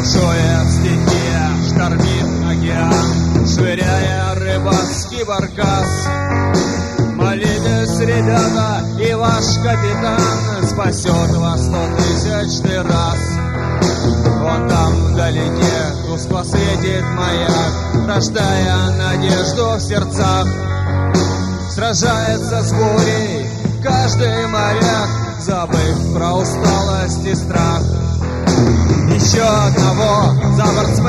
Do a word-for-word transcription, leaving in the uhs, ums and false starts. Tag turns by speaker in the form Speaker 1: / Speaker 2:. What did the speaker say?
Speaker 1: Бушует стихия, штормит океан, швыряя рыбацкий баркас. Молитесь, ребята, и ваш капитан спасет вас сто тысячный раз. Вон там вдалеке тускло светит маяк, рождая надежду в сердцах. Сражается с бурей каждый моряк, забыв про усталость и страх. Еще одного за борт